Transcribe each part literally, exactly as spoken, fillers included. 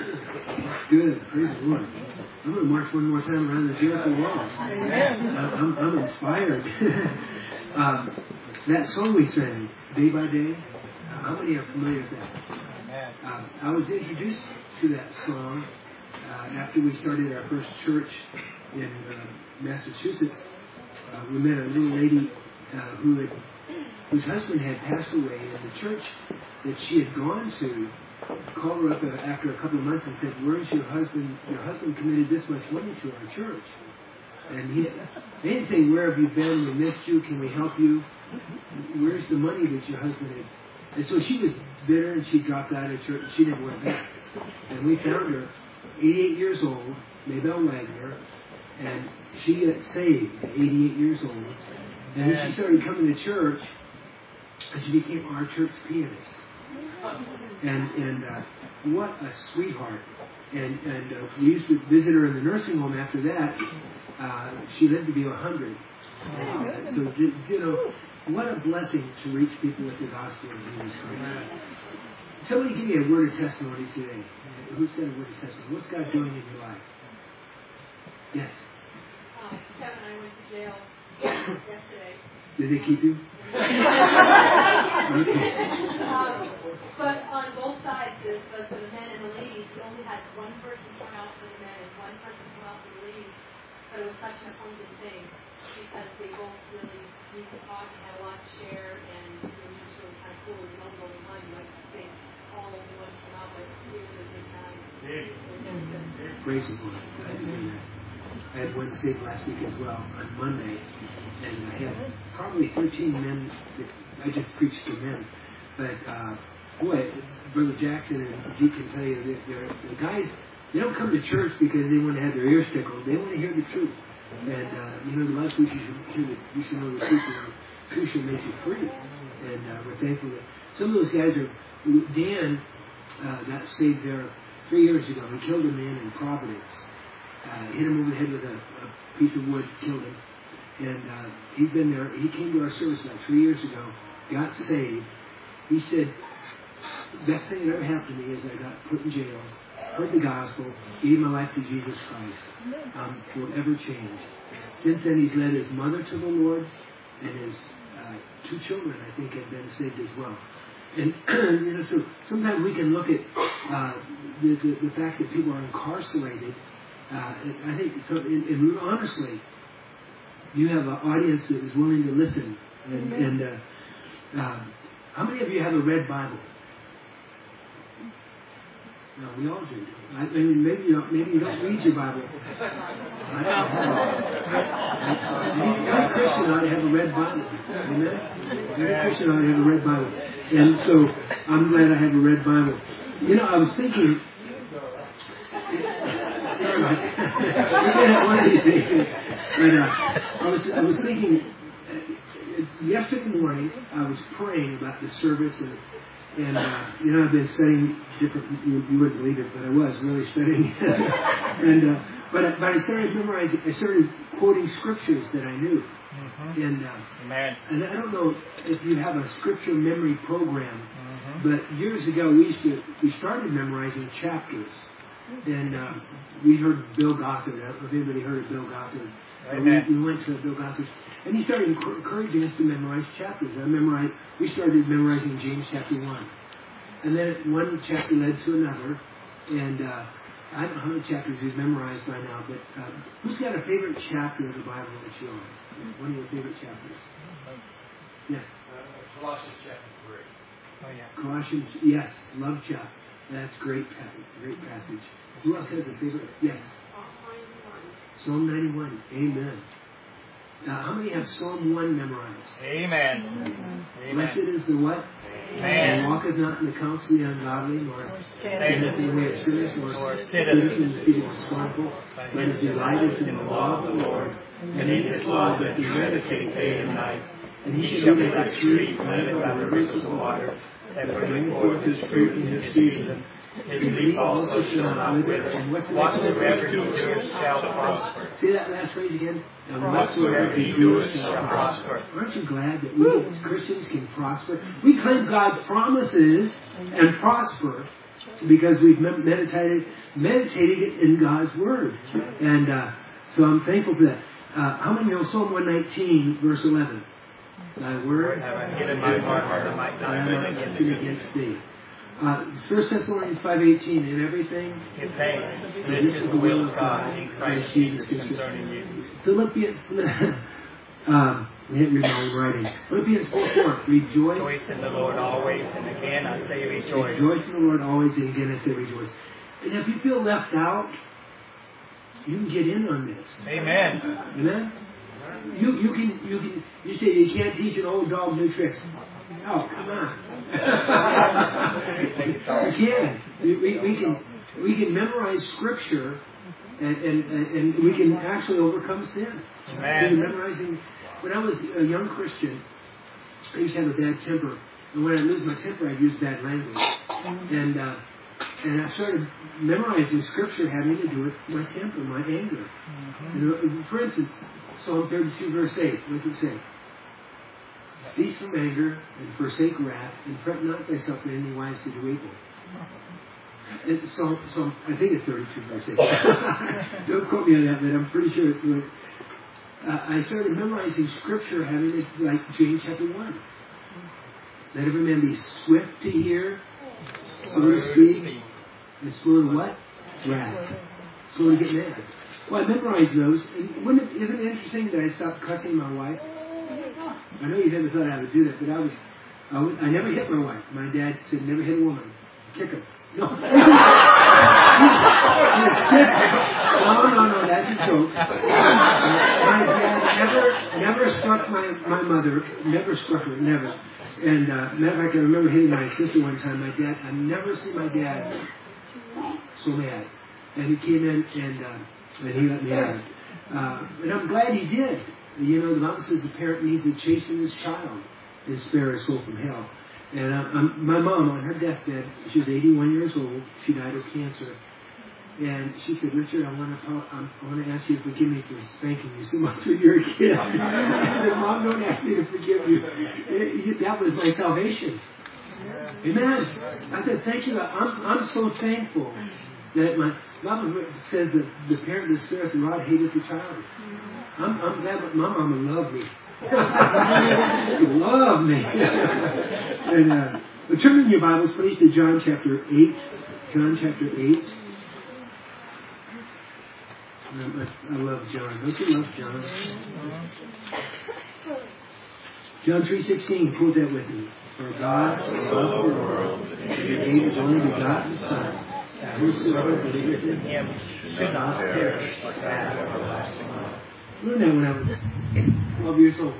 That's good. Praise the Lord. I'm going to march one more time around the Jericho walls. I'm, I'm inspired. um, that song we sang, Day by Day, uh, how many are familiar with that? Uh, I was introduced to that song uh, after we started our first church in uh, Massachusetts. Uh, we met a little lady uh, who had, whose husband had passed away, and the church that she had gone to called her up uh, after a couple of months and said, "Where's your husband? Your husband committed this much money to our church." And he, they didn't say, "Where have you been? We missed you. Can we help you? Where's the money that your husband had?" And so she was bitter, and she dropped out of church, and she never went back. And we found her, eighty-eight years old, Maybelle Wagner, and she got saved at eighty-eight years old. And then she started coming to church, and she became our church pianist. And and uh, what a sweetheart. And and uh, we used to visit her in the nursing home after that. Uh, she lived to be one hundred. Uh, so, you know, what a blessing to reach people with the gospel of Jesus Christ. Somebody give me a word of testimony today. Who's got a word of testimony? What's God doing in your life? Yes? Um, Kevin and I went to jail yesterday. Did they keep you? Okay. um, but on both sides, the, both for the men and the ladies, we only had one person come out for the men and one person come out for the ladies. But it was such an appointed thing because they both really need to talk and had a lot to share, and it was just really kind of cool. You don't go to one, you like to think all of the ones come out, but it was a good time. Praise the Lord. Glad to hear that. I had one saved last week as well on Monday, and I had probably thirteen men that I just preached to men. But uh, boy, Brother Jackson and Zeke can tell you that they're, the guys, they don't come to church because they want to have their ears tickled. They want to hear the truth. And uh, you know, the Bible says you should hear the, you should know the truth, and the truth shall make you free. And uh, we're thankful that some of those guys are. Dan uh, got saved there three years ago. He killed a man in Providence. Uh, hit him over the head with a, a piece of wood, killed him. And uh, he's been there. He came to our service about three years ago, got saved. He said, the best thing that ever happened to me is I got put in jail, heard the gospel, gave my life to Jesus Christ. Um, forever changed. Since then, he's led his mother to the Lord, and his uh, two children, I think, have been saved as well. And, you know, so sometimes we can look at uh, the, the, the fact that people are incarcerated. Uh, I think, so, and, and honestly, you have an audience that is willing to listen. And, and uh, uh, how many of you have a red Bible? No, we all do. I mean, maybe you don't, maybe you don't read your Bible. I don't have it. Every Christian ought to have a red Bible. Amen? Every Christian ought to have a red Bible. And so I'm glad I have a red Bible. You know, I was thinking. Sorry about that. One of these days. But, uh, I was I was thinking. Uh, yesterday morning, I was praying about the service and. And, uh, you know, I've been studying different, you, you wouldn't believe it, but I was really studying. and, uh, but, but I started memorizing, I started quoting scriptures that I knew. Mm-hmm. And, uh, Amen. and I don't know if you have a scripture memory program, mm-hmm. but years ago we used to, we started memorizing chapters. And uh, we heard Bill Gothard. I don't know if anybody heard of Bill Gothard. Uh, we, we went to Bill Gothard. And he started encouraging us to memorize chapters. I memorized, we started memorizing James chapter one. And then one chapter led to another. And uh, I don't know how many chapters we've memorized by now, but uh, who's got a favorite chapter of the Bible that you own? One of your favorite chapters? Yes? Uh, Colossians chapter three. Oh, yeah. Colossians, yes. Love chapter. That's great, great passage. Who else has a favorite? Yes. Psalm ninety-one. Amen. Now, how many have Psalm one memorized? Amen. Mm-hmm. Blessed is the what? Amen. And walketh not in the counsel of the ungodly, nor standeth in the way of sinners, nor sitteth in the seat of the scornful. But his delight is in the law of the Lord, and in his law doth he meditate day and night. And he shall be like a tree planted by the rivers of water, that bring forth his fruit in his season. His leaf also shall not wither, and whatsoever he doeth shall prosper. See that last phrase again? And whatsoever he doeth shall prosper. Aren't you glad that we Christians can prosper? We claim God's promises and prosper, because we've meditated meditated it in God's Word. And uh, so I'm thankful for that. Uh, how many know Psalm one nineteen, verse eleven? Thy Word have I hid in my heart that I might I not might sin not sin against against thee. Uh, First Thessalonians five eighteen, in everything, Give thanks. for This is the will of God in Christ Jesus concerning you. Philippians, um, I can't read my own writing. Philippians four four, rejoice. Rejoice in the Lord always, and again I say rejoice. Rejoice in the Lord always, and again I say rejoice. And if you feel left out, you can get in on this. Amen. Amen? You you can you can you say you can't teach an old dog new tricks. Oh, come on. You can. We, we, we can we can memorize scripture and, and, and we can actually overcome sin. Amen. So memorizing. When I was a young Christian, I used to have a bad temper, and when I lose my temper, I'd use bad language. And uh, and I started memorizing scripture having to do with my temper, my anger. Mm-hmm. You know, for instance, Psalm thirty-two, verse eight. What does it say? Cease from anger and forsake wrath, and fret not thyself in any wise to do evil. And so, so I think it's thirty-two, verse eight. Don't quote me on that, but I'm pretty sure it's right. Uh, I started memorizing scripture having it like James chapter one. Let every man be swift to hear, slow to speak, and slow to what? Wrath. Slow to get mad. Well, I memorized those, and wouldn't it, isn't it interesting that I stopped cussing my wife? I know you never thought I would do that, but I was, I, was, I never hit my wife. My dad said, never hit a woman. Kick her. No. no, no, no, that's a joke. My dad never, never struck my, my mother, never struck her, never. And, uh, matter of fact, I remember hitting my sister one time. My dad, I've never seen my dad so mad. And he came in and, uh, and he let me out. Uh, and I'm glad he did. You know, the Bible says the parent needs to chasten his child and spare his soul from hell. And I, I'm, my mom, on her deathbed, she was eighty-one years old. She died of cancer. And she said, Richard, I want to talk, I want to ask you to forgive me for spanking you so much when you were a kid. I said, Mom, don't ask me to forgive you. It, that was my salvation. Amen. I said, thank you. I'm, I'm so thankful that my Bible says that the parent that spareth the rod hateth the child. I'm, I'm glad that my mama loved me. Love me. And uh, well, turn in your Bibles, please, to John chapter eight. John chapter eight. Um, I, I love John. Don't you love John? John three sixteen. Quote that with me. For God so loved the world that He gave His only begotten Son, that whosoever believeth in Him should not perish but have everlasting life. Learned that when I was twelve years old.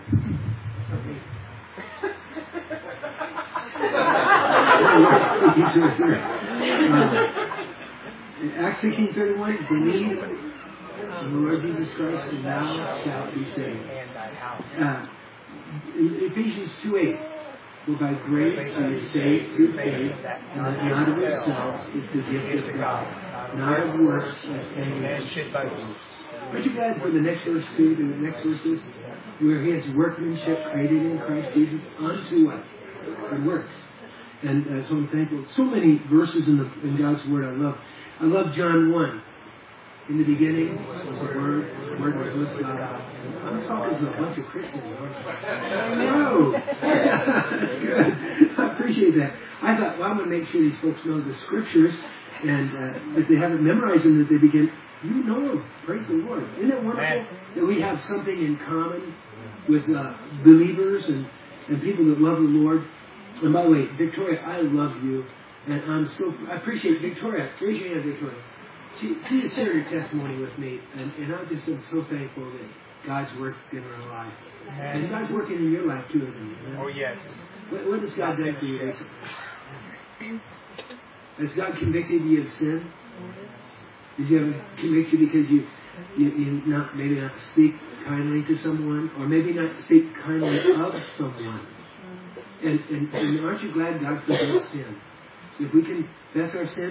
uh, Acts sixteen thirty-one, believe in the Lord Jesus Christ and thou shalt be saved. Uh, Ephesians two eight, for by grace are you saved through faith, and that not of yourselves is the gift of God, not of works, lest any man should boast. Aren't you glad for the next verse two, the next verses, where He has workmanship created in Christ Jesus unto what? Good works. And uh, so I'm thankful. So many verses in the in God's Word I love. I love John one. In the beginning was the Word, the Word was with God. I'm talking to a bunch of Christians. I know. That's good. I appreciate that. I thought, well, I'm going to make sure these folks know the Scriptures, and uh, if they haven't memorized them, that they begin. You know them. Praise the Lord. Isn't it wonderful Man. that we have something in common with uh, believers and, and people that love the Lord? And by the way, Victoria, I love you. And I'm so, I appreciate Victoria. Raise your hand, Victoria. She, she just shared her testimony with me. And, and I just am so thankful that God's worked in her life. Man. And God's working in your life too, isn't He? Man? Oh, yes. What, what has God done for you recently? Has God convicted you of sin? Does He ever convict you because you, you, you not maybe not speak kindly to someone, or maybe not speak kindly of someone? And, and, and aren't you glad God forgives sin? If we confess our sins,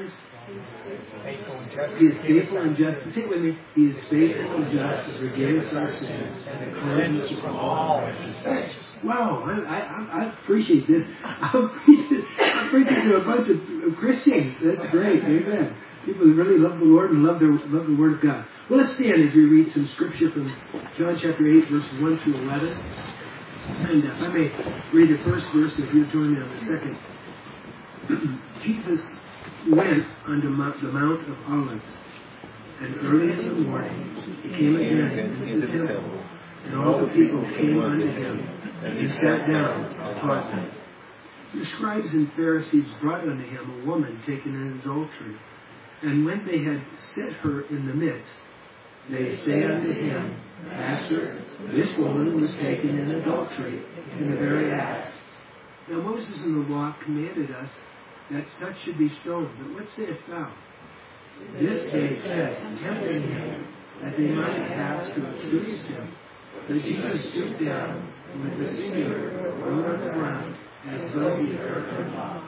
Faithful and just. He is faithful and just. Say it with me. He is faithful and just to forgive us our sins and to cleanse us from all unrighteousness. Wow, I, I, I appreciate this. I'm preaching, I'm preaching to a bunch of Christians. That's great. Amen. People who really love the Lord and love, their, love the Word of God. Well, let's stand as we read some scripture from John chapter eight, verses one through eleven. And uh, if I may read the first verse, if you join me on the second. Jesus went unto Mount, the Mount of Olives, and early in the morning he came again into the temple, and all the people came unto him, and he sat down and taught them. The scribes and Pharisees brought unto him a woman taken in adultery, and when they had set her in the midst, they say unto him, Master, this woman was taken in adultery in the very act. Now Moses in the law commanded us that such should be stoned. But what sayest thou? This they said, tempting him, that they might ask to accuse him. But Jesus stooped down, and with his finger wrote on the ground, as though he heard them not.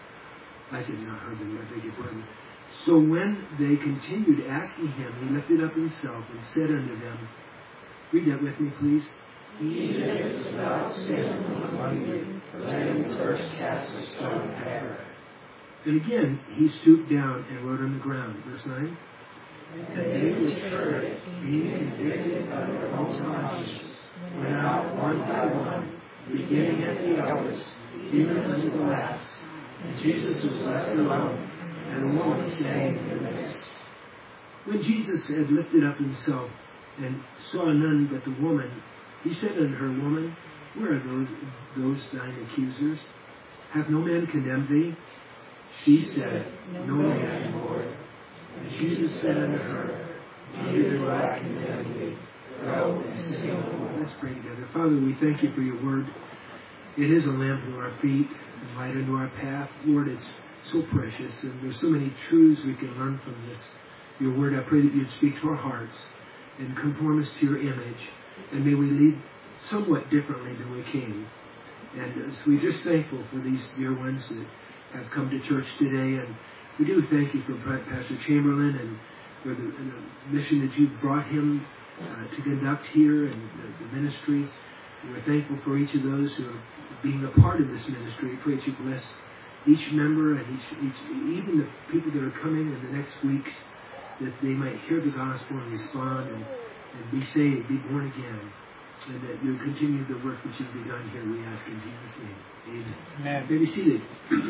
I said, not heard them, I beg your pardon. So when they continued asking him, he lifted up himself and said unto them, read that with me, please. He that is without sin among you, let him first cast a stone at her. And again, he stooped down and wrote on the ground. Verse nine. And they which heard it, being convicted of their own conscience, went out one by one, beginning at the eldest, even unto the last. And Jesus was left alone, and a woman standing in the midst. When Jesus had lifted up himself and saw none but the woman, he said unto her, Woman, where are those, those thine accusers? Hath no man condemned thee? She said, No man, Lord. And Jesus said unto her, Neither do I condemn thee. Go and sin no more. Let's pray together. Father, we thank you for your word. It is a lamp to our feet and light unto our path. Lord, it's so precious, and there's so many truths we can learn from this. Your word, I pray that you'd speak to our hearts and conform us to your image. And may we lead somewhat differently than we came. And so we're just thankful for these dear ones that have come to church today. And we do thank you for Pastor Chamberlain and for the, and the mission that you've brought him uh, to conduct here and the, the ministry. And we're thankful for each of those who are being a part of this ministry. We pray that you bless each member and each, each, even the people that are coming in the next weeks, that they might hear the gospel and respond and, and be saved, be born again, and that you'll continue the work that you've begun here, we ask in Jesus' name. Amen. Amen. May be seated.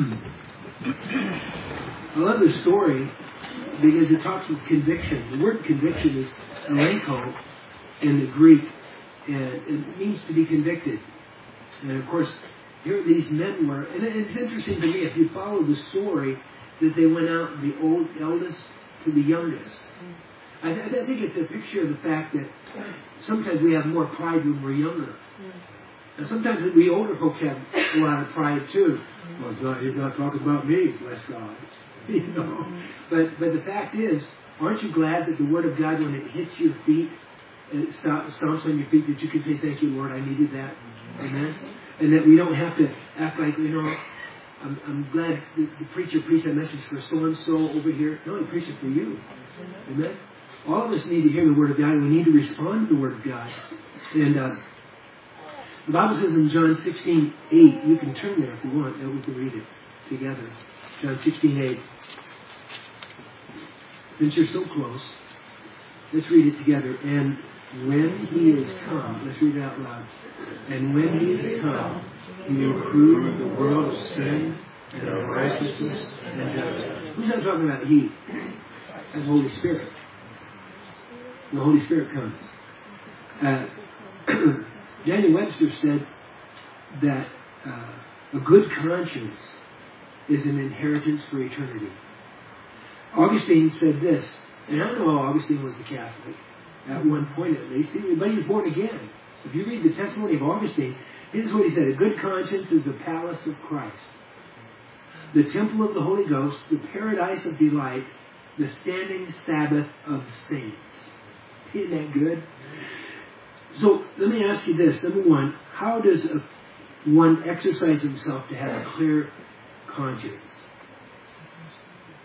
I love this story because it talks of conviction. The word conviction is elenko in the Greek, and it means to be convicted. And of course, here these men were, and it's interesting to me, if you follow the story, that they went out, the old eldest to the youngest. I, th- I think it's a picture of the fact that sometimes we have more pride when we're younger. And sometimes we older folks have a lot of pride too. Well, he's not, he's not talking about me, bless God. You know. But but the fact is, aren't you glad that the Word of God, when it hits your feet, it stomps on your feet, that you can say, thank you, Lord, I needed that. Amen? And that we don't have to act like, you know, I'm, I'm glad the, the preacher preached that message for so-and-so over here. No, he preached it for you. Amen? All of us need to hear the Word of God, and we need to respond to the Word of God. And uh, the Bible says in John sixteen eight, you can turn there if you want, and we can read it together. John sixteen eight. Since you're so close, let's read it together. And when he is come, let's read it out loud. And when he is come, he will prove the world of sin and of righteousness and judgment. Who's that talking about? He. That's the Holy Spirit. The Holy Spirit comes. Uh, Daniel Webster said that uh, a good conscience is an inheritance for eternity. Augustine said this, and I don't know how Augustine was a Catholic, at one point at least, but he was born again. If you read the testimony of Augustine, here's what he said: a good conscience is the palace of Christ, the temple of the Holy Ghost, the paradise of delight, the standing Sabbath of saints. Isn't that good? So let me ask you this. Number one, how does a, one exercise himself to have a clear conscience?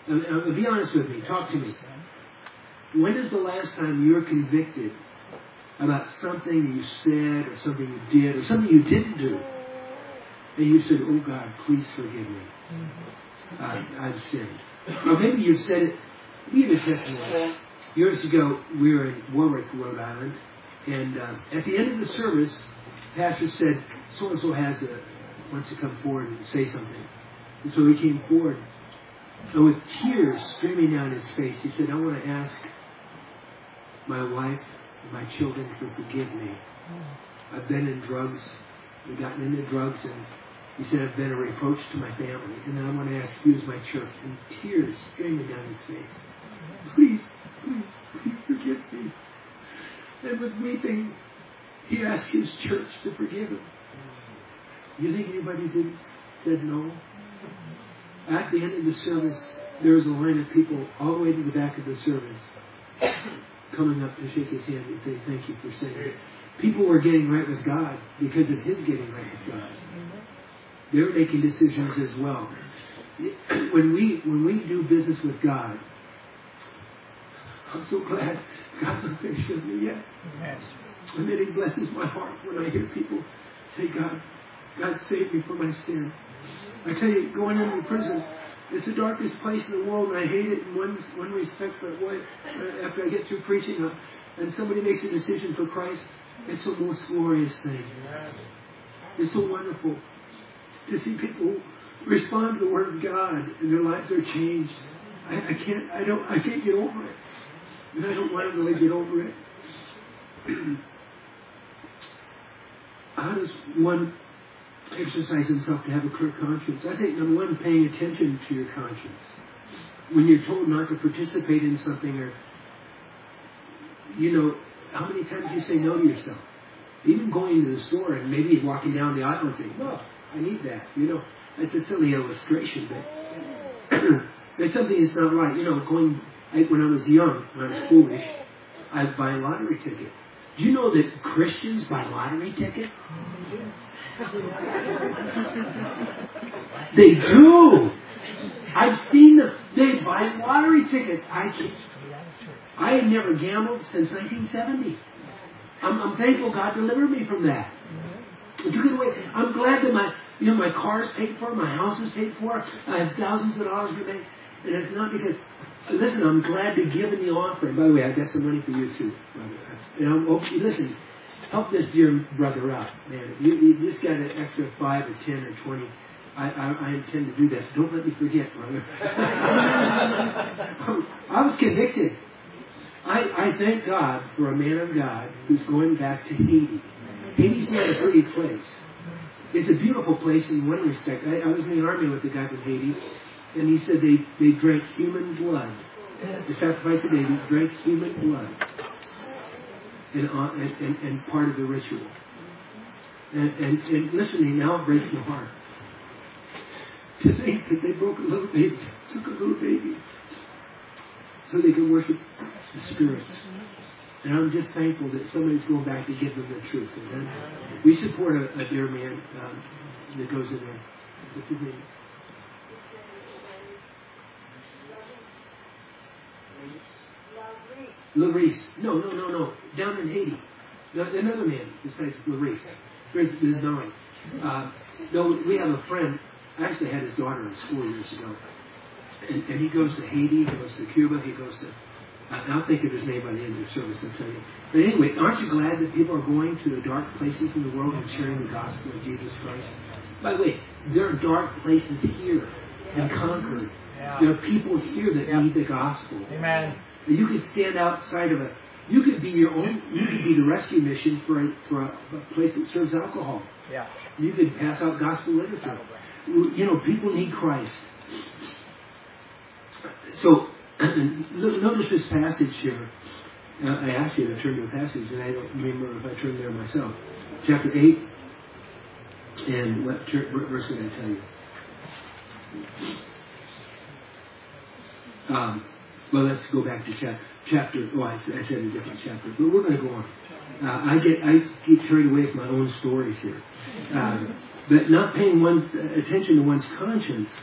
Uh, uh, be honest with me. Talk to me. When is the last time you were convicted about something you said or something you did or something you didn't do? And you said, oh God, please forgive me. I, I've sinned. Or maybe you've said it. We have a testimony. Years ago, we were in Warwick, Rhode Island. And uh, at the end of the service, the pastor said, so-and-so has a, wants to come forward and say something. And so he came forward. And with tears streaming down his face, he said, I want to ask my wife and my children to forgive me. I've been in drugs. I've gotten into drugs. And he said, I've been a reproach to my family. And then I want to ask you as my church. And tears streaming down his face. Please, please, please forgive me. And with weeping, he asked his church to forgive him. You think anybody did, said no? At the end of the service, there was a line of people all the way to the back of the service coming up to shake his hand and say, thank you for saying it. People were getting right with God because of his getting right with God. They were making decisions as well. When we when we do business with God, I'm so glad God's not finished with me yet. And then it blesses my heart when I hear people say, God, God save me from my sin. I tell you, going into prison, it's the darkest place in the world, and I hate it in one one respect. But what, after I get through preaching, uh, and somebody makes a decision for Christ, it's the most glorious thing. It's so wonderful to see people respond to the Word of God, and their lives are changed. I, I can't, I don't, I can't get over it, and I don't want to really get over it. How does one exercise himself to have a clear conscience? I think number one, paying attention to your conscience. When you're told not to participate in something, or you know, how many times you say no to yourself? Even going to the store and maybe walking down the aisle and saying, "No, I need that." You know, that's a silly illustration, but there's something that's not right. You know, going I, when I was young, when I was foolish, I'd buy a lottery ticket. Do you know that Christians buy lottery tickets? They do. I've seen them. They buy lottery tickets. I I had never gambled since nineteen seventy. I'm, I'm thankful God delivered me from that. It took it away. I'm glad that my you know my car's paid for, my house is paid for. I have thousands of dollars to make, and it's not because. Listen, I'm glad to give in the offering. By the way, I've got some money for you too, brother. And I'm, oh, listen, help this dear brother out, man. You, you just got an extra five or ten or twenty. I, I, I intend to do that. Don't let me forget, brother. I was convicted. I, I thank God for a man of God who's going back to Haiti. Haiti's not a pretty place. It's a beautiful place in one respect. I, I was in the army with a guy from Haiti. And he said they, they drank human blood. To sacrifice the baby, drank human blood. And, uh, and, and, and part of the ritual. And, and, and listen to me, now it breaks my heart. To think that they broke a little baby, took a little baby, so they could worship the spirits. And I'm just thankful that somebody's going back to give them the truth. And we support a, a dear man um, that goes in there. What's his name? Larice. No, no, no, no. Down in Haiti. No, another man besides Larice. There's, there's nine. Uh, no, we have a friend. I actually had his daughter in school years ago. And, and he goes to Haiti, he goes to Cuba, he goes to... Uh, I'll think of his name by the end of the service, I'll tell you. But anyway, aren't you glad that people are going to the dark places in the world and sharing the gospel of Jesus Christ? By the way, there are dark places here in Concord. Yeah. There are people here that yeah. need the gospel. Amen. You could stand outside of a, you could be your own, you could be the rescue mission for a, for a, a place that serves alcohol. Yeah. You could pass out gospel literature. You know, people need Christ. So, notice this passage here. Uh, I asked you to turn to a passage, and I don't remember if I turned there myself. Chapter eight, and what, what verse did I tell you? Um, well, let's go back to chapter. Chapter. Oh, I, I said a different chapter, but we're going to go on. Uh, I get I get carried away with my own stories here, uh, but not paying one attention to one's conscience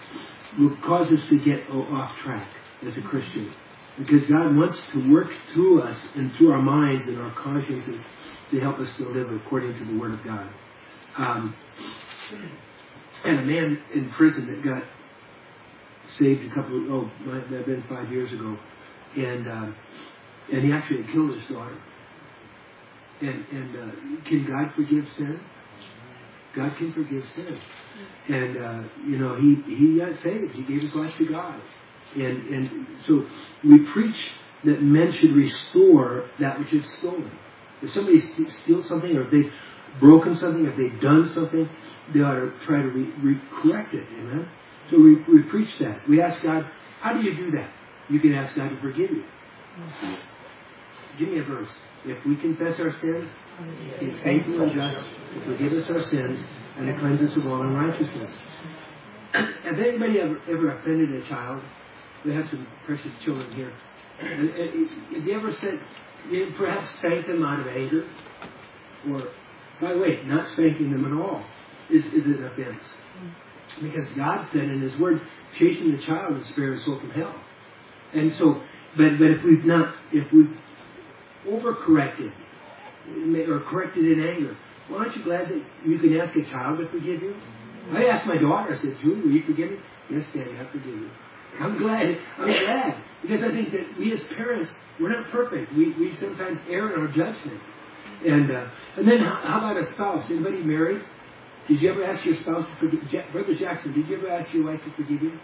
will cause us to get off track as a Christian. Because God wants to work through us and through our minds and our consciences to help us to live according to the Word of God. Um, and a man in prison that got saved a couple of, oh, might have been five years ago. And um, and he actually had killed his daughter. And, and uh, can God forgive sin? God can forgive sin. And, uh, you know, he, he got saved. He gave his life to God. And, and so we preach that men should restore that which is stolen. If somebody steals something, or if they've broken something, if they've done something, they ought to try to re- re- correct it. Amen? So we, we preach that. We ask God, how do you do that? You can ask God to forgive you. Give me a verse. If we confess our sins, He's faithful and just to forgive us our sins and to cleanse us of all unrighteousness. Have anybody ever, ever offended a child? We have some precious children here. And, and, have you ever said, you know, perhaps spanked them out of anger? Or, by the way, not spanking them at all is, is an offense. Because God said in His Word, chasing the child will spare his soul from hell. And so, but, but if we've not, if we've overcorrected, or corrected in anger, well, aren't you glad that you can ask a child to forgive you? I asked my daughter, I said, Julie, will you forgive me? Yes, Daddy, I forgive you. I'm glad. I'm glad. Because I think that we as parents, we're not perfect. We we sometimes err in our judgment. And uh, and then how, how about a spouse? Anybody married? Did you ever ask your spouse to forgive? Ja- Brother Jackson, did you ever ask your wife to forgive you?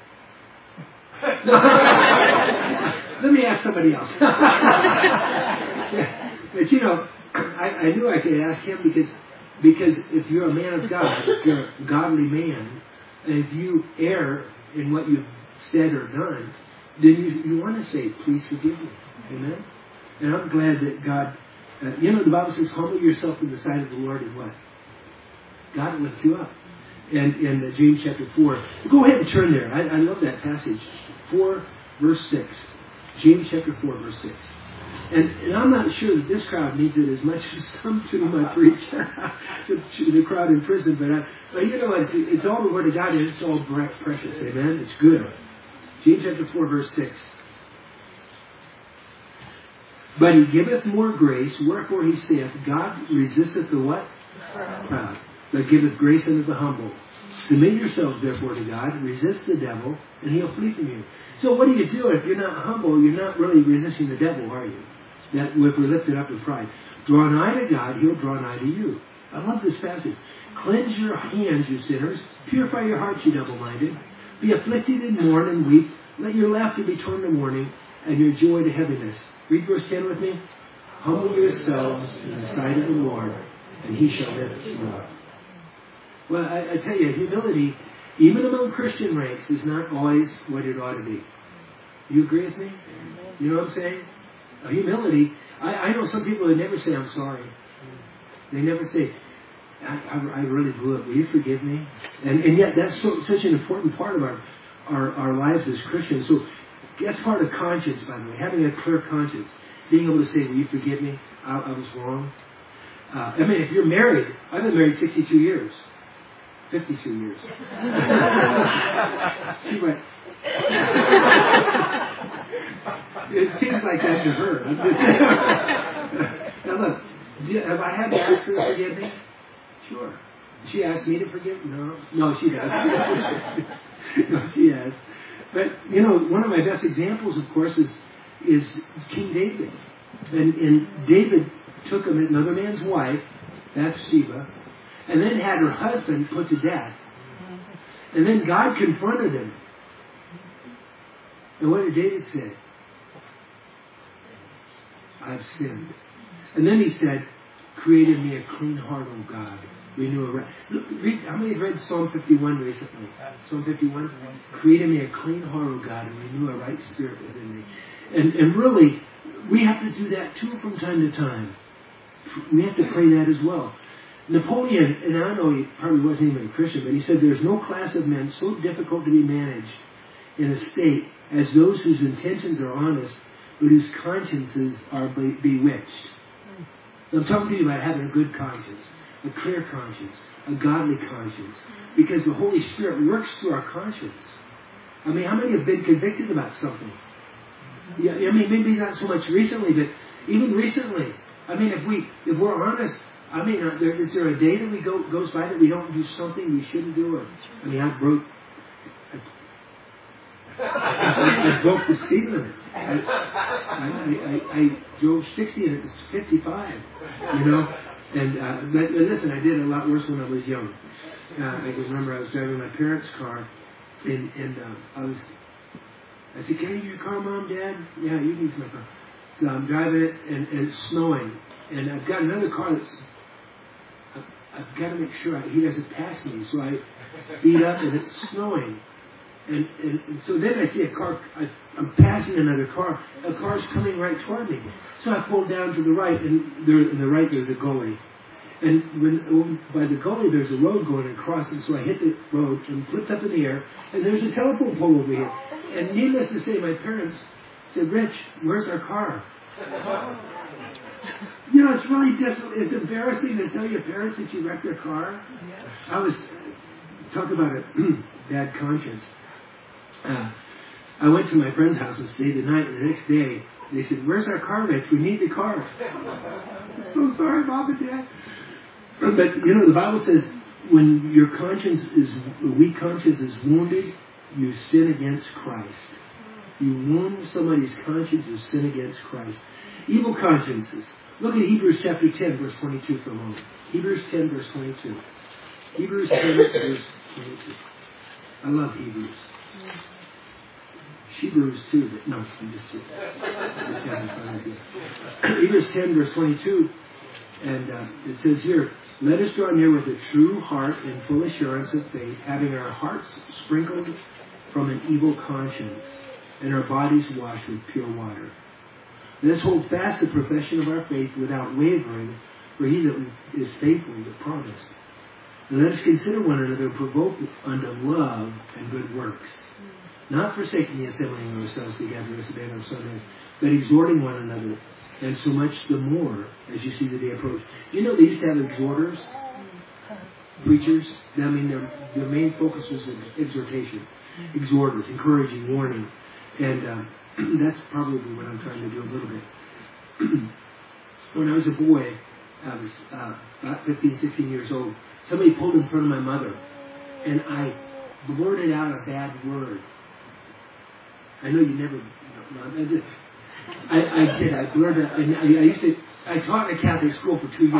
Let me ask somebody else. But you know, I, I knew I could ask him because because if you're a man of God, if you're a godly man, and if you err in what you've said or done, then you, you want to say, please forgive me. Amen? And I'm glad that God, uh, you know, the Bible says, humble yourself in the sight of the Lord and what? God will lift you up. And in uh, James chapter four, go ahead and turn there. I, I love that passage. four, verse six. James chapter four, verse six. And, and I'm not sure that this crowd needs it as much as some to whom I preach, to the crowd in prison. But, I, but you know, it's, it's all the Word of God, and it's all precious. Amen? It's good. James chapter four, verse six. But He giveth more grace, wherefore He saith, God resisteth the what? Proud. But giveth grace unto the humble. Submit yourselves therefore to God, resist the devil, and he'll flee from you. So what do you do if you're not humble? You're not really resisting the devil, are you? That if we're lifted up in pride. Draw nigh to God, He'll draw nigh to you. I love this passage. Cleanse your hands, you sinners. Purify your hearts, you double-minded. Be afflicted and mourn and weep. Let your laughter be turned to mourning, and your joy to heaviness. Read verse ten with me. Humble yourselves in the sight of the Lord, and He shall lift you up. Well, I, I tell you, humility, even among Christian ranks, is not always what it ought to be. You agree with me? You know what I'm saying? Uh, humility, I, I know some people that never say, I'm sorry. They never say, I, I, I really blew it. Will you forgive me? And, and yet that's so, such an important part of our, our, our lives as Christians. So that's part of conscience, by the way, having a clear conscience. Being able to say, will you forgive me? I, I was wrong. Uh, I mean, if you're married, I've been married sixty-two years. fifty-two years. See what? It seems like that to her. I'm just now look, have I had to ask her to forgive me? Sure. She asked me to forgive? No. No, she does. No, she has. But, you know, one of my best examples, of course, is is King David. And, and David took another man's wife, Bathsheba, and then had her husband put to death. And then God confronted him. And what did David say? I've sinned. And then he said, create in me a clean heart, O God. Renew a right. Look, read, how many have read Psalm fifty-one recently? Psalm fifty-one? Create in me a clean heart, O God, and renew a right spirit within me. And, and really, we have to do that too from time to time. We have to pray that as well. Napoleon, and I know he probably wasn't even a Christian, but he said there's no class of men so difficult to be managed in a state as those whose intentions are honest, but whose consciences are be- bewitched. I'm talking to you about having a good conscience, a clear conscience, a godly conscience, because the Holy Spirit works through our conscience. I mean, how many have been convicted about something? Yeah, I mean, maybe not so much recently, but even recently. I mean, if we if we're honest, I mean, are there, is there a day that we go goes by that we don't do something we shouldn't do? Or I mean, I broke. I, I, I broke the speed limit. I, I, I, I drove sixty and it was fifty-five. You know, and uh, but, but listen, I did a lot worse when I was young. Uh, I can remember I was driving my parents' car, and and uh, I was. I said, "Can I use your car, Mom, Dad?" "Yeah, you can use my car." So I'm driving it, and, and it's snowing, and I've got another car that's. I've, I've got to make sure I, he doesn't pass me, so I speed up, and it's snowing, and, and, and so then I see a car. I, I'm passing another car. A car's coming right toward me, so I pull down to the right, and there, in the right there's a gully, and when by the gully there's a road going across, and so I hit the road and flipped up in the air, and there's a telephone pole over here. And needless to say, my parents said, "Rich, where's our car?" You know, it's really difficult. It's embarrassing to tell your parents that you wrecked their car. I was, talk about a bad conscience. Uh, I went to my friend's house and stayed the night, and the next day, they said, "Where's our car, Rich? We need the car." So sorry, Mom and Dad. But, you know, the Bible says, when your conscience is, a weak conscience is wounded, you sin against Christ. You wound somebody's conscience, you sin against Christ. Evil consciences. Look at Hebrews chapter ten, verse twenty-two for a moment. Hebrews ten, verse twenty-two. Hebrews ten, verse twenty-two. I love Hebrews. Hebrews too, but no, I'm just just having fun with you. Hebrews ten, verse twenty-two, and uh, it says here, "Let us draw near with a true heart and full assurance of faith, having our hearts sprinkled from an evil conscience, and our bodies washed with pure water. Let us hold fast the profession of our faith without wavering, for he that is faithful that promised. And let us consider one another provoked unto love and good works, not forsaking the assembling of ourselves together as the man of Sundays, but exhorting one another, and so much the more as you see the day approach." You know, they used to have exhorters, preachers. I mean, their, their main focus was exhortation. Exhorters, encouraging, warning. And uh, that's probably what I'm trying to do a little bit. When I was a boy, I was uh, about fifteen, sixteen years old. Somebody pulled in front of my mother, and I blurted out a bad word. I know you never, I just, I, I did. I blurted out, and I, I used to, I taught in a Catholic school for two years.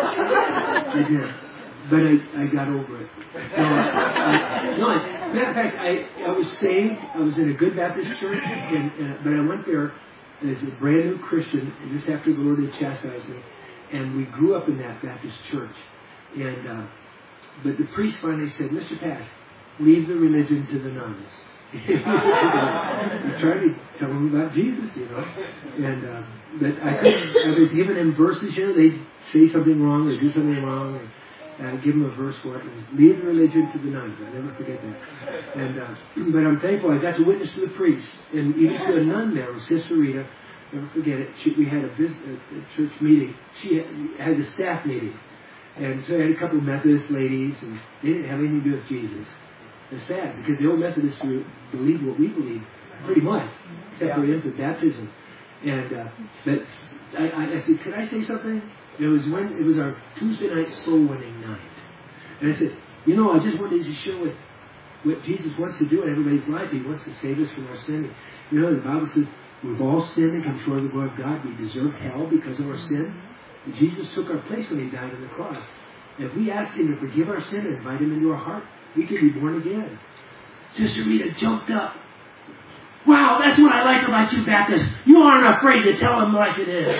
I did. But I, I got over it. No, I, no, matter of fact, I, I was saved. I was in a good Baptist church, and, and, but I went there as a brand new Christian just after the Lord had chastised me. And we grew up in that Baptist church. And uh, but the priest finally said, "Mister Pash, leave the religion to the nuns." He tried to tell them about Jesus, you know. And uh, but I couldn't. I was giving them verses. You know, they'd say something wrong or do something wrong. And, Uh, give them a verse for it, and leave the religion to the nuns. I never forget that. And uh, but I'm thankful I got to witness to the priests, and even to a nun there, Sister Rita. Never forget it. She, we had a, visit, a, a church meeting. She had, had a staff meeting, and so I had a couple of Methodist ladies, and they didn't have anything to do with Jesus. It's sad because the old Methodists believe what we believe, pretty much, except for infant baptism. And uh, that's. I, I, I said, "Could I say something?" It was when it was our Tuesday night soul winning night, and I said, "You know, I just wanted to share with what Jesus wants to do in everybody's life. He wants to save us from our sin. You know, the Bible says we've all sinned and come short of the glory of God. We deserve hell because of our sin. And Jesus took our place when He died on the cross. And if we ask Him to forgive our sin and invite Him into our heart, we can be born again." Sister Rita jumped up. "Wow, that's what I like about you Baptists. You aren't afraid to tell them like it is."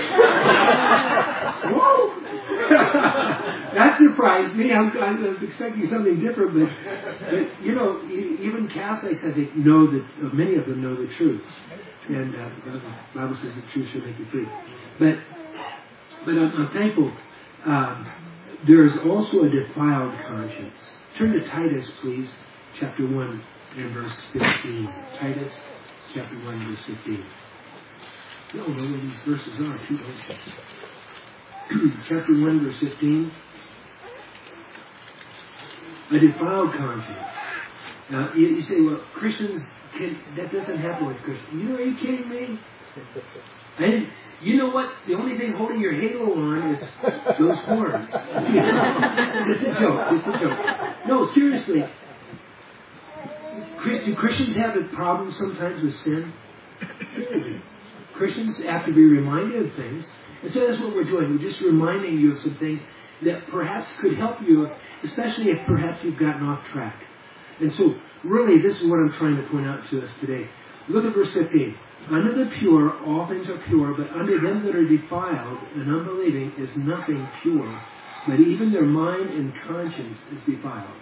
Whoa! That surprised me. I, I was expecting something different, but, but you know, even Catholics, I think, know that uh, many of them know the truth, and uh, the Bible says the truth shall make you free. But, but I'm, I'm thankful. Um, there is also a defiled conscience. Turn to Titus, please, chapter one and verse fifteen. Titus. Chapter one, verse fifteen. You don't know where these verses are, too, don't you? Chapter one, verse fifteen. A defiled conscience. Now, you, you say, well, Christians can, that doesn't happen with Christians. You know, are you kidding me? And you know what? The only thing holding your halo on is those horns. Just a joke. Just a joke. No, seriously. Do Christians have a problem sometimes with sin? Christians have to be reminded of things. And so that's what we're doing. We're just reminding you of some things that perhaps could help you, especially if perhaps you've gotten off track. And so, really, this is what I'm trying to point out to us today. Look at verse fifteen. Under the pure, all things are pure, but under them that are defiled and unbelieving is nothing pure, but even their mind and conscience is defiled.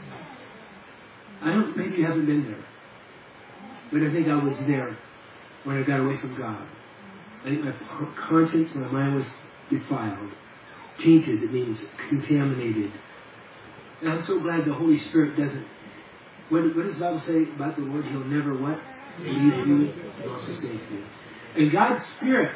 I don't, maybe you haven't been there, but I think I was there when I got away from God. I think my conscience, my mind was defiled. Tainted, it means contaminated. And I'm so glad the Holy Spirit doesn't. What, what does the Bible say about the Lord? He'll never what? Leave you nor forsake you. And God's Spirit,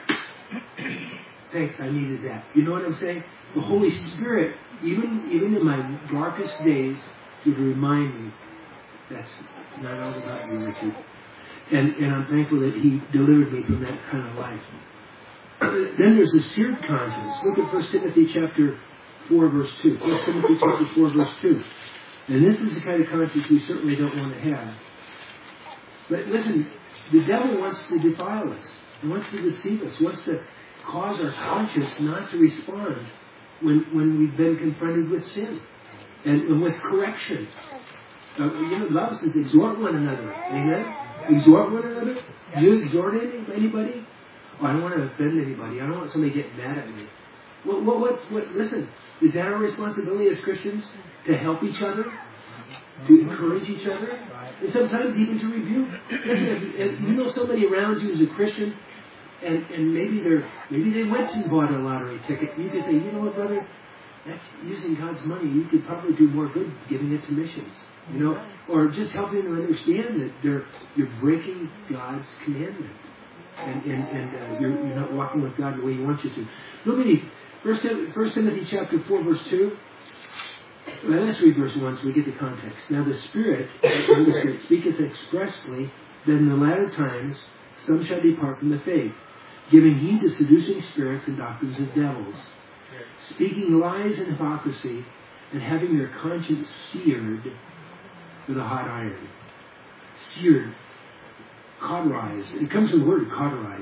thanks, I needed that. You know what I'm saying? The Holy Spirit, even even in my darkest days, would remind me that's it's not all about you, Richard. And, and I'm thankful that He delivered me from that kind of life. Then there's a seared conscience. Look at First Timothy chapter four, verse two. First Timothy chapter four, verse two. And this is the kind of conscience we certainly don't want to have. But listen, the devil wants to defile us. He wants to deceive us. He wants to cause our conscience not to respond when, when we've been confronted with sin and, and with correction. Uh, you know, the Bible says, exhort one another. Amen? Exhort one another. Do you exhort any, anybody? Oh, I don't want to offend anybody. I don't want somebody getting mad at me. What, what, what, what, listen, is that our responsibility as Christians? To help each other? To encourage each other? And sometimes even to rebuke. Listen, if you, if you know somebody around you who's a Christian, and, and maybe they're maybe they went and bought a lottery ticket, you could say, you know what, brother? That's using God's money. You could probably do more good giving it to missions. You know, or just helping them understand that they're you're breaking God's commandment, and and, and uh, you're, you're not walking with God the way He wants you to. Look at First First Timothy chapter four, verse two. Well, let's read verse one so we get the context. Now the Spirit, the Holy Spirit, speaketh expressly that in the latter times some shall depart from the faith, giving heed to seducing spirits and doctrines of devils, speaking lies and hypocrisy, and having their conscience seared with a hot iron. Seared. Cauterize. It comes from the word cauterize.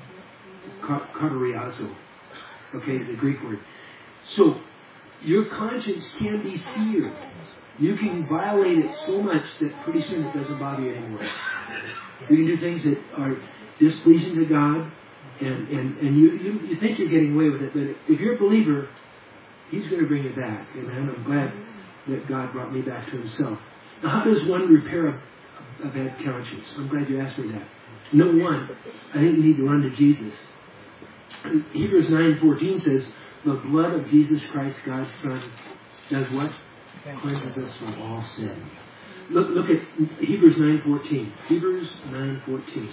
Cauteriazo. Okay, the Greek word. So, your conscience can be seared. You can violate it so much that pretty soon it doesn't bother you anymore. You can do things that are displeasing to God, and, and, and you, you, you think you're getting away with it, but if you're a believer, He's going to bring you back. Amen. I'm glad that God brought me back to Himself. Now, how does one repair a, a bad conscience? I'm glad you asked me that. Number one, I think you need to run to Jesus. Hebrews nine fourteen says, the blood of Jesus Christ, God's Son, does what? Cleanses us from all sin. Look, look at Hebrews nine fourteen. Hebrews nine fourteen.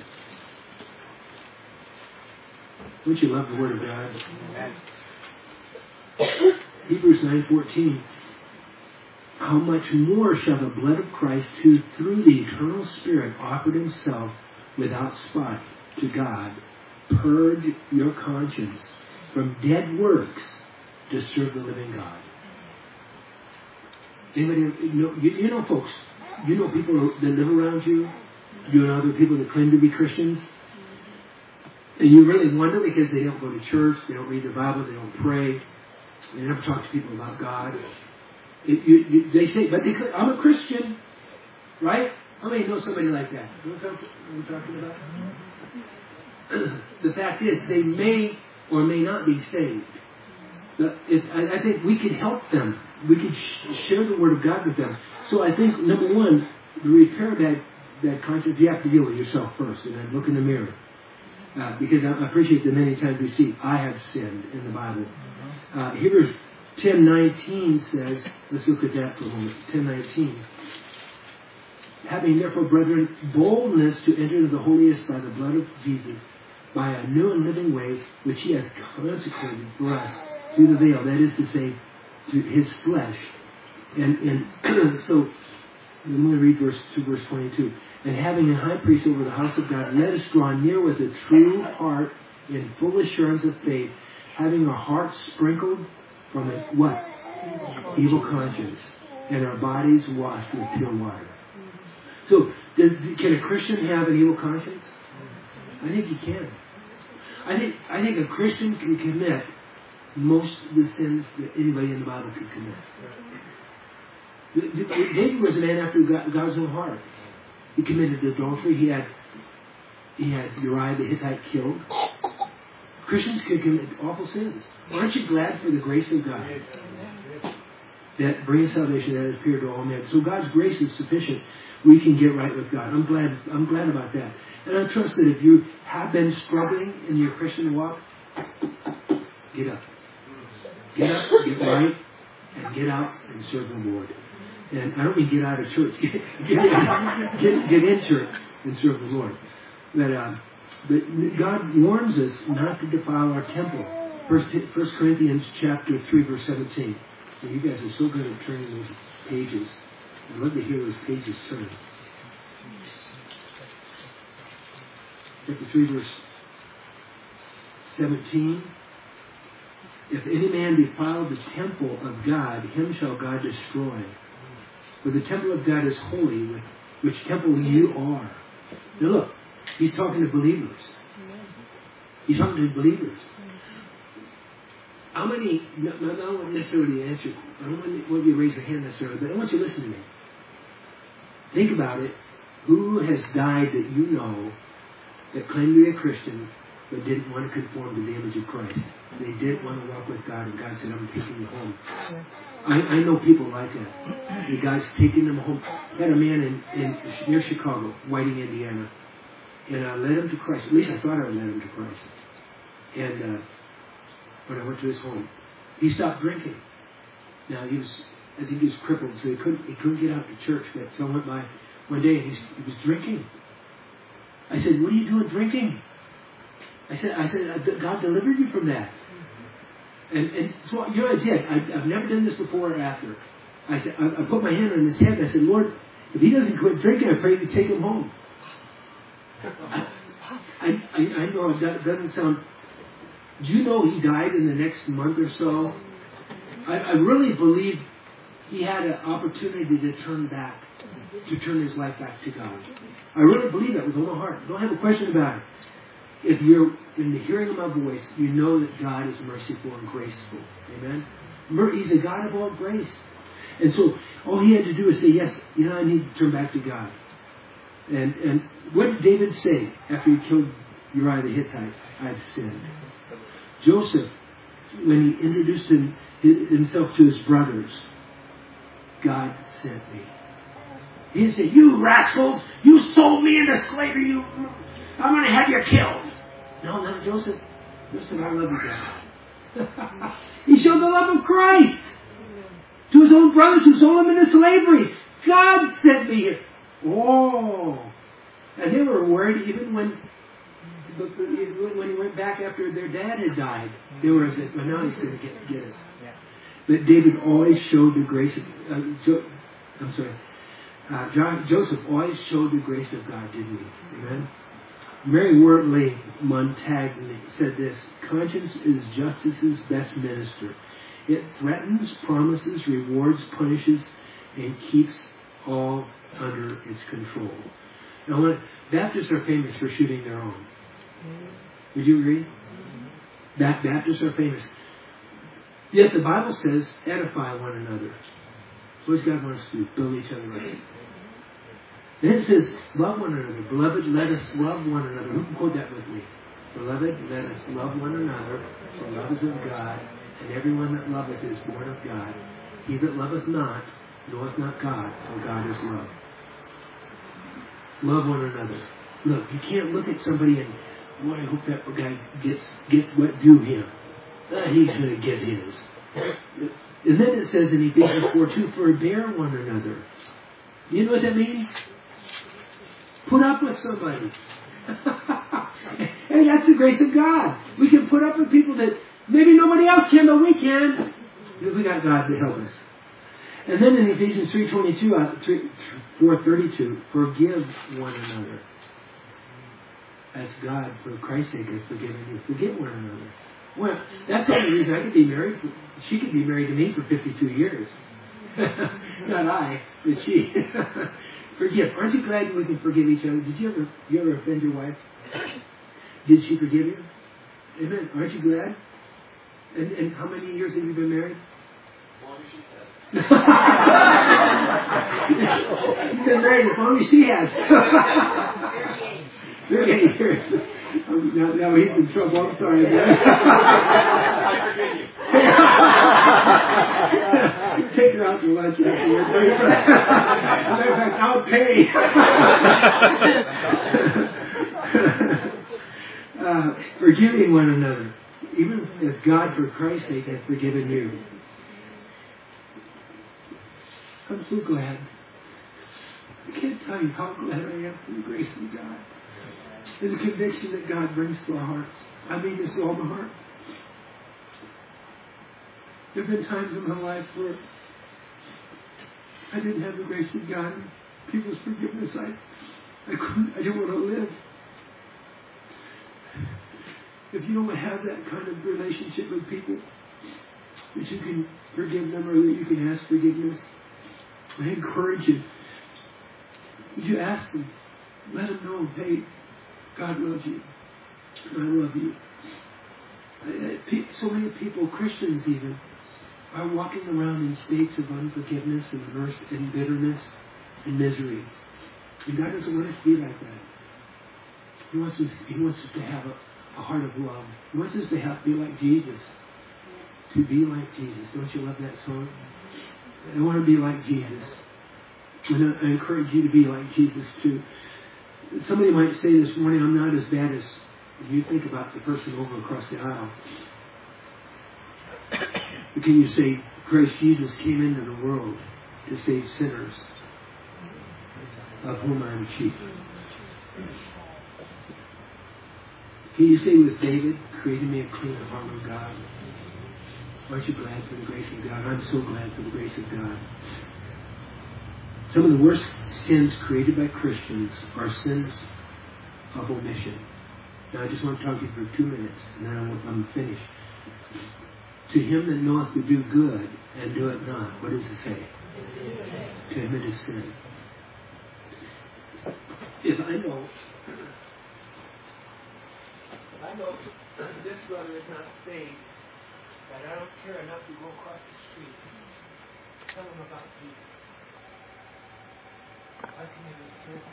Don't you love the Word of God? Hebrews nine fourteen. How much more shall the blood of Christ, who through the eternal Spirit offered Himself without spot to God, purge your conscience from dead works to serve the living God. Anybody, you know, you, you know folks, you know people that live around you, you know other people that claim to be Christians, and you really wonder because they don't go to church, they don't read the Bible, they don't pray, they never talk to people about God. It, you, you, they say, but they, I'm a Christian, right? How many know somebody like that? You know what I'm talking about? The fact is, they may or may not be saved. But it, I, I think we can help them. We can sh- share the Word of God with them. So I think, number one, to repair that, that conscience, you have to deal with yourself first and then look in the mirror. Uh, because I appreciate that many times we see, I have sinned in the Bible. Uh, Hebrews ten nineteen says, let's look at that for a moment. ten nineteen. Having therefore, brethren, boldness to enter into the holiest by the blood of Jesus, by a new and living way, which He hath consecrated for us through the veil, that is to say, through His flesh. And, and so, I'm going to read verse two, verse twenty-two. And having a high priest over the house of God, let us draw near with a true heart in full assurance of faith, having our hearts sprinkled from a what? Evil conscience, and our bodies washed with pure water. So, can a Christian have an evil conscience? I think he can. I think I think a Christian can commit most of the sins that anybody in the Bible could commit. David was a man after God's own heart. He committed adultery. He had he had Uriah the Hittite killed. Christians can commit awful sins. Aren't you glad for the grace of God that brings salvation, that has appeared to all men? So God's grace is sufficient. We can get right with God. I'm glad. I'm glad about that. And I trust that if you have been struggling in your Christian walk, get up. Get up, get right, and get out and serve the Lord. And I don't mean get out of church. Get, get, get, get in church and serve the Lord. But, uh, but God warns us not to defile our temple. First, First Corinthians chapter three, verse seventeen. And you guys are so good at turning those pages. I'd love to hear those pages turn. Chapter three, verse seventeen. If any man defile the temple of God, him shall God destroy. For the temple of God is holy, which temple you are. Now look, he's talking to believers. He's talking to believers. How many, I don't want necessarily to answer, I don't want you to raise your hand necessarily, but I want you to listen to me. Think about it. Who has died that you know that claimed to be a Christian but didn't want to conform to the image of Christ? They didn't want to walk with God, and God said, I'm taking you home. I, I know people like that. The God's taking them home. I had a man in, in near Chicago, Whiting, Indiana, and I led him to Christ. At least I thought I would lead him to Christ. And uh, when I went to his home, he stopped drinking. Now he was, I think he was crippled, so he couldn't he couldn't get out to church. But so I went by one day, and he's, he was drinking. I said, "What are you doing drinking?" I said, "I said God delivered you from that." And, and so, you know what I did? I, I've never done this before or after. I said, I, I put my hand on his head and I said, Lord, if he doesn't quit drinking, I pray you take him home. I, I, I know it doesn't sound... Do you know he died in the next month or so? I, I really believe he had an opportunity to turn back, to turn his life back to God. I really believe that with all my heart. Don't have a question about it. If you're in the hearing of my voice, you know that God is merciful and graceful. Amen? He's a God of all grace. And so all he had to do is say, yes, you know, I need to turn back to God. And and what did David say after he killed Uriah the Hittite? I've sinned. Joseph, when he introduced him, himself to his brothers, God sent me. He didn't say, you rascals, you sold me into slavery, you... I'm going to have you killed. No, not Joseph. Listen, I love you guys. He showed the love of Christ to his own brothers who sold him into slavery. God sent me here. Oh. And they were worried even when when he went back after their dad had died. They were, well, now he's going to get, get us. But David always showed the grace of, uh, jo- I'm sorry, uh, John, Joseph always showed the grace of God, didn't he? Amen? Mary Wortley Montagne said this, conscience is justice's best minister. It threatens, promises, rewards, punishes, and keeps all under its control. Now, when, Baptists are famous for shooting their own. Would you agree? That Baptists are famous. Yet the Bible says, edify one another. What does God want us to do? Build each other up. Then it says, love one another. Beloved, let us love one another. Who can quote that with me? Beloved, let us love one another, for love is of God, and everyone that loveth is born of God. He that loveth not, knoweth not God, for God is love. Love one another. Look, you can't look at somebody and, boy, I hope that guy gets gets what due him. Uh, he's going to get his. And then it says in Ephesians four two, forbear one another. You know what that means? Put up with somebody. Hey, that's the grace of God. We can put up with people that maybe nobody else can, but we can. If we got God to help us. And then in Ephesians three twenty-two, uh, four thirty-two, forgive one another. As God, for Christ's sake, has forgiven you. Forgive one another. Well, that's the only reason I could be married. For, she could be married to me for fifty-two years. Not I, but she. Forgive. Aren't you glad we can forgive each other? Did you ever, you ever offend your wife? Did she forgive you? Amen. Aren't you glad? And, and how many years have you been married? As long as she says. You've been married as long as she has. thirty-eight years. Um, now, now he's in trouble. I'm sorry. I forgive you. Take her out to lunch afterwards. As a matter of fact, I'll pay. uh, forgiving one another, even as God, for Christ's sake, has forgiven you. I'm so glad. I can't tell you how glad I am for the grace of God and the conviction that God brings to our hearts. I mean this with all my heart. There have been times in my life where I didn't have the grace of God and people's forgiveness. I, I couldn't, I didn't want to live. If you don't have that kind of relationship with people, that you can forgive them or that you can ask forgiveness, I encourage you. Would you ask them? Let them know, hey, God loves you. And I love you. So many people, Christians even, are walking around in states of unforgiveness and mercy and bitterness and misery. And God doesn't want us to be like that. He wants us, he wants us to have a, a heart of love. He wants us to have, be like Jesus. To be like Jesus. Don't you love that song? I want to be like Jesus. And I encourage you to be like Jesus too. Somebody might say this morning, I'm not as bad as you think about the person over across the aisle. But can you say, Christ Jesus came into the world to save sinners, of whom I am chief? Can you say with David, created me a clean heart, O God? Aren't you glad for the grace of God? I'm so glad for the grace of God. Some of the worst sins created by Christians are sins of omission. Now I just want to talk to you for two minutes, and then I'm, I'm finished. To him that knoweth to do good and do it not, what does it say? To him it is sin. If I know, if I know this brother is not saved, but I don't care enough to go across the street, tell him about Jesus. I committed sin.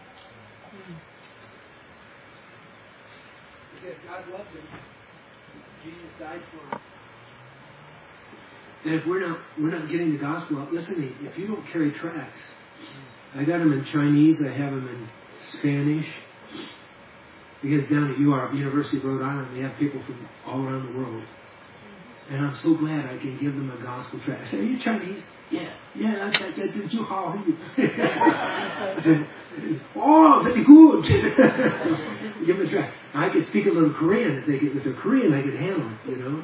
Because God loves him. Jesus died for him. And if we're not we're not getting the gospel out, listen to me, if you don't carry tracts, I got them in Chinese, I have them in Spanish. Because down at U R, University of Rhode Island, they have people from all around the world. And I'm so glad I can give them a gospel tract. I say, are you Chinese? Yeah. Yeah, I said, you how are you? I said, oh, very good. Give them a tract. I could speak a little Korean. If, they could, if they're Korean, I could handle it, you know.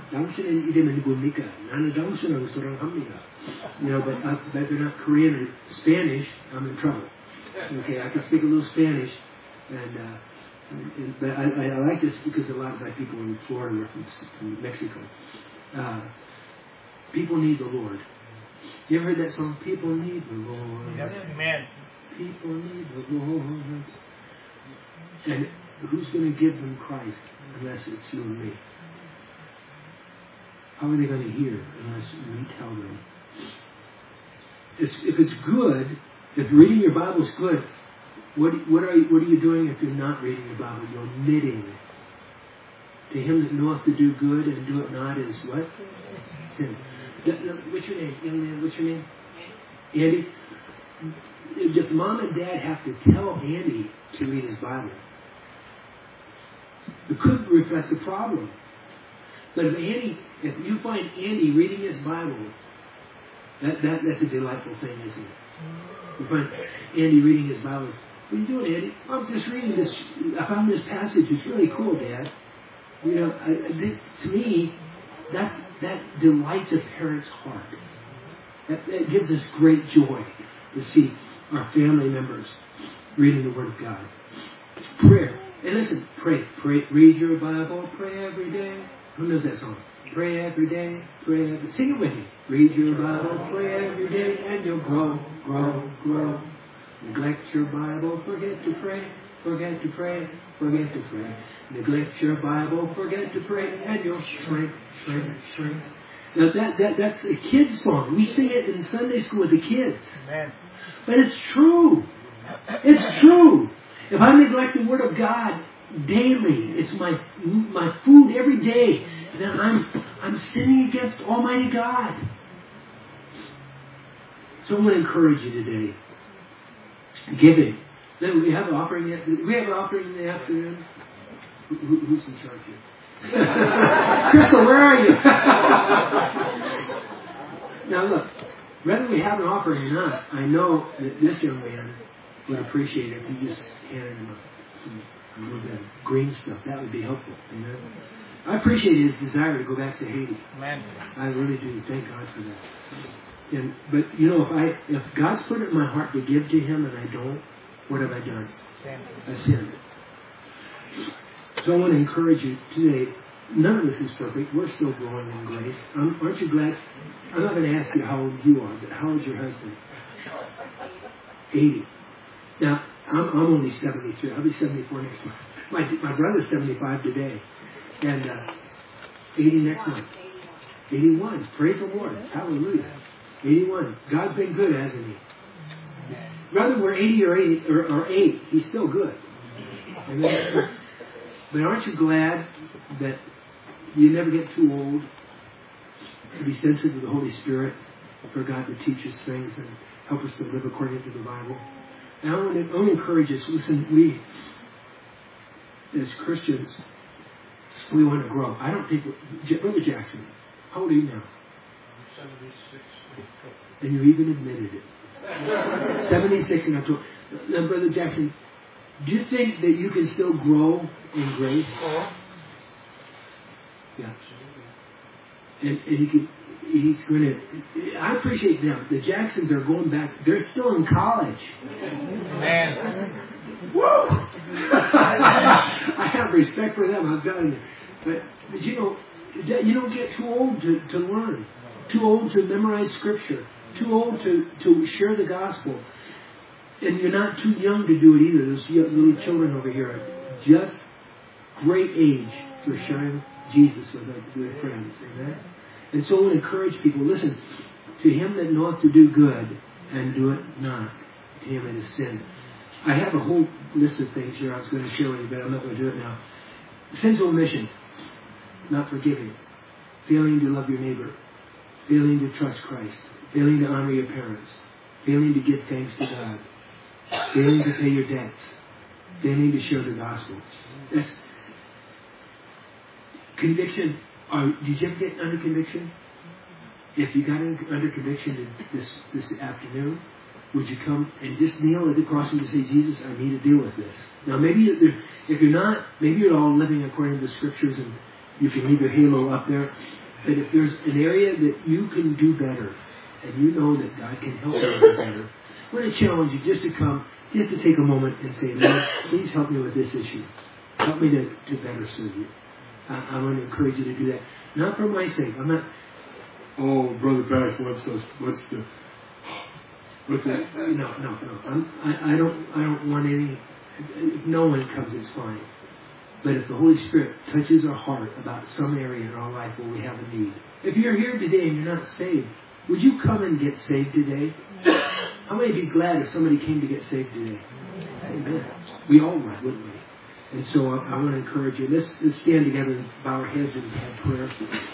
You know, but, uh, but they're not Korean or Spanish, I'm in trouble. Okay, I can speak a little Spanish. And, uh, and, but I, I like this because a lot of my people in Florida are from, from Mexico. Uh, people need the Lord. You ever heard that song? People need the Lord. Amen. People need the Lord. And who's going to give them Christ unless it's you and me? How are they going to hear unless we tell them? It's, if it's good, if reading your Bible is good, what, what, are you, what are you doing if you're not reading your Bible? You're omitting. To him that knoweth to do good and do it not is what? Sin. What's your name? Young man, what's your name? Andy? If mom and dad have to tell Andy to read his Bible, it could reflect the problem. But if Andy, if you find Andy reading his Bible, that, that that's a delightful thing, isn't it? You find Andy reading his Bible. What are you doing, Andy? I'm just reading this. I found this passage. It's really cool, Dad. You know, I, I, to me, that's, that delights a parent's heart. It, it gives us great joy to see our family members reading the Word of God. Prayer. And listen, pray. Pray. Read your Bible. Pray every day. Who knows that song? Pray every day. Pray every day. Sing it with me. Read your Bible. Pray every day. And you'll grow, grow, grow. Neglect your Bible. Forget to pray. Forget to pray. Forget to pray. Neglect your Bible. Forget to pray. And you'll shrink, shrink, shrink. Now that, that that's a kid's song. We sing it in Sunday school with the kids. Amen. But it's true. It's true. If I neglect the Word of God daily, it's my my food every day, then I'm I'm sinning against Almighty God. So I'm going to encourage you today. Giving. Then we have an offering yet? Do we have an offering in the afternoon? Who, who, who's in charge here? Crystal, where are you? Now look, whether we have an offering or not, I know that this young man would appreciate it if you just handed him some, a little bit of green stuff. That would be helpful. Amen. I appreciate his desire to go back to Haiti. Amen. I really do. Thank God for that. And but you know, if I if God's put it in my heart to give to him and I don't, what have I done? I sinned. So I want to encourage you today. None of us is perfect. We're still growing in grace. Um, aren't you glad? I'm not going to ask you how old you are, but how old is your husband? eighty. Now, I'm, I'm only seventy-three. I'll be seventy-four next month. My, my brother's seventy-five today. And uh, eighty next month. eighty-one. Praise the Lord. Hallelujah. eighty-one. God's been good, hasn't he? Whether we're eighty or eighty or, or eight, he's still good. Amen. But aren't you glad that you never get too old to be sensitive to the Holy Spirit, for God to teach us things and help us to live according to the Bible? And I want to, I want to encourage us. Listen, we, as Christians, we want to grow. I don't think, Brother Jackson, how old are you now? seventy-six. And you even admitted it. seventy-six in October. Now, Brother Jackson, do you think that you can still grow in grace? Yeah. And, and you can, he's going to, I appreciate them. The Jacksons are going back. They're still in college. Amen. Whoa! I have respect for them, I'm telling you. But, but you know, you don't get too old to, to learn. Too old to memorize Scripture. Too old to, to share the gospel. And you're not too young to do it either. Those little children over here are just great age for sharing Jesus with their, with their friends. Amen? And so I want to encourage people, listen, to him that knoweth to do good and do it not, to him it is sin. I have a whole list of things here I was going to share with you, but I'm not going to do it now. Sins of omission, not forgiving, failing to love your neighbor, failing to trust Christ, failing to honor your parents, failing to give thanks to God, failing to pay your debts, failing to share the gospel. That's conviction. Uh, did you ever get under conviction? If you got under conviction this this afternoon, would you come and just kneel at the cross and just say, Jesus, I need to deal with this? Now, maybe if you're not, maybe you're all living according to the Scriptures and you can leave your halo up there. But if there's an area that you can do better, and you know that God can help you do better, I want to challenge you just to come, just to take a moment and say, Lord, please help me with this issue. Help me to, to better serve you. I, I want to encourage you to do that. Not for my sake. I'm not, oh, Brother Parrish, what's the, what's the, what's the, no, no, no. I'm, I, I don't, I don't want any, if no one comes, it's fine. But if the Holy Spirit touches our heart about some area in our life where we have a need. If you're here today and you're not saved, would you come and get saved today? How many would be glad if somebody came to get saved today? Amen. We all would, wouldn't we? And so I, I want to encourage you. Let's, let's stand together and bow our heads and have prayer.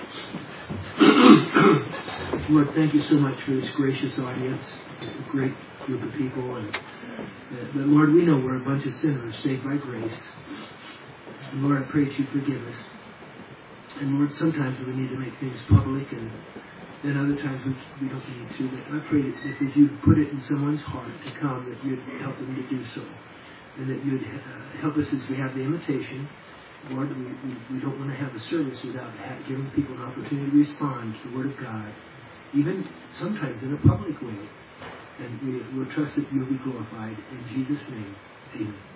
Lord, thank you so much for this gracious audience, a great group of people. And, uh, but Lord, we know we're a bunch of sinners saved by grace. And Lord, I pray that you forgive us. And Lord, sometimes we need to make things public, and then other times we, we don't need to. But I pray that if you put it in someone's heart to come, that you'd help them to do so. And that you'd uh, help us as we have the invitation. Lord, we, we, we don't want to have a service without giving people an opportunity to respond to the Word of God even sometimes in a public way. And we will trust that you'll be glorified. In Jesus' name, amen.